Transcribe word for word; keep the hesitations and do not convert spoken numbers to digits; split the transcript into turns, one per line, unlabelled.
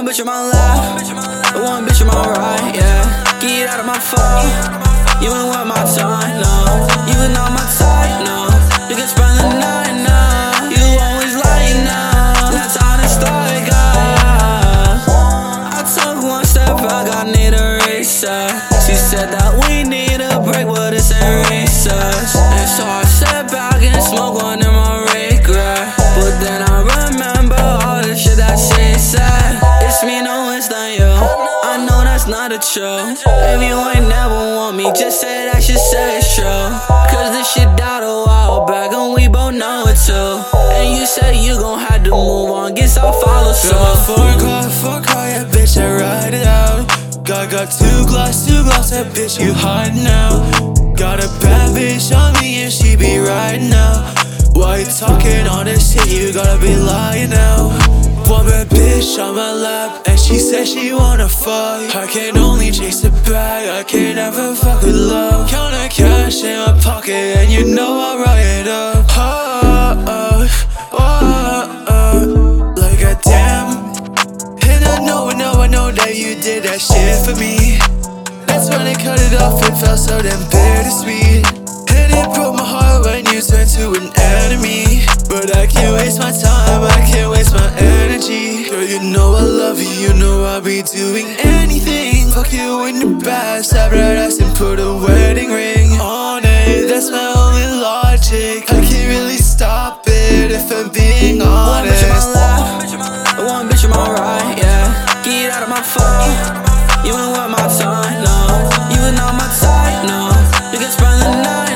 bitch on my left, one bitch on my right, yeah. Get out of my phone, you ain't worth my time, no. You ain't not my type, no. You can spend the night, no. You always lie, no. That's honest like us. I took one step back, I need a reset. She said that we need a break, but it's a recess. And so I sat back and smoked one in my regret. But then I remember all the shit that she said. It's me, no, it's not you. I know that's not a true. If you ain't never want me, just say that shit, say it's true. Cause this shit died a while back and we both know it too. And you said you gon' have to move on, guess I'll follow suit.
Got my foreign car, foreign car, yeah, bitch, I ride it out. Got, got two glass, two glass, that bitch, you hide now. Got a bad bitch on me and she be riding now. Why you talking all this shit, you gotta be lying now. One bad bitch on my lap and she said she wanna fuck. I can only chase the bag, I can't ever fuck with love. Count the cash in my pocket and you know I ride it up. Oh, oh, oh, oh, like a damn. And I know, I know, I know that you did that shit for me. That's when I cut it off, it felt so damn bittersweet. And it broke my heart when you turned to an enemy. But I can't waste my time, I can't waste my energy. Girl, you know I love you, you know I'll be doing anything. Fuck you in the back, stab that ass and put a wedding ring on it. That's my only logic, I can't really stop it if I'm being honest.
One bitch on my left, one bitch on my right, yeah. Get out of my phone, you ain't worth my time, no. You ain't not my type, no. You can spend the night.